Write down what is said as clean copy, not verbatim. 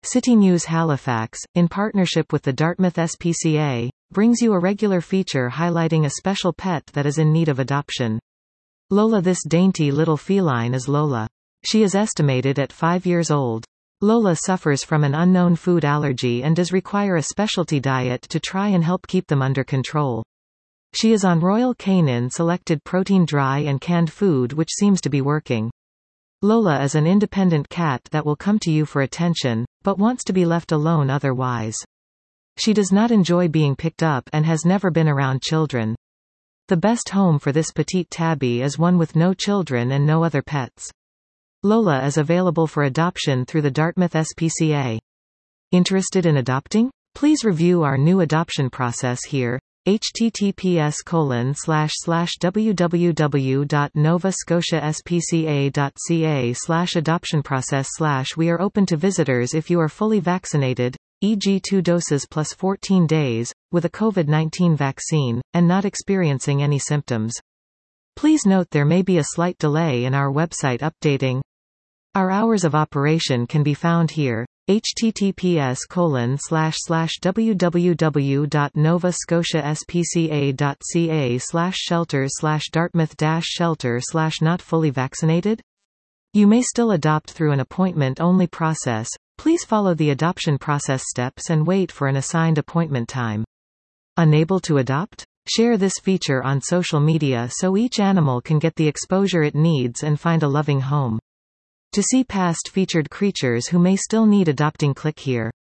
City News Halifax, in partnership with the Dartmouth SPCA, brings you a regular feature highlighting a special pet that is in need of adoption. Lola. This dainty little feline is Lola. She is estimated at 5 years old. Lola suffers from an unknown food allergy and does require a specialty diet to try and help keep them under control. She is on Royal Canin selected protein dry and canned food, which seems to be working. Lola is an independent cat that will come to you for attention, but wants to be left alone otherwise. She does not enjoy being picked up and has never been around children. The best home for this petite tabby is one with no children and no other pets. Lola is available for adoption through the Dartmouth SPCA. Interested in adopting? Please review our new adoption process here. https://www.novascotiaspca.ca/adoption-process/ We are open to visitors if you are fully vaccinated, e.g. 2 doses plus 14 days, with a COVID-19 vaccine, and not experiencing any symptoms. Please note there may be a slight delay in our website updating. Our hours of operation can be found here. https://www.novascotiaspca.ca/shelter/dartmouth-shelter/not fully vaccinated. You may still adopt through an appointment-only process. Please follow the adoption process steps and wait for an assigned appointment time. Unable to adopt? Share this feature on social media so each animal can get the exposure it needs and find a loving home. To see past featured creatures who may still need adopting, click here.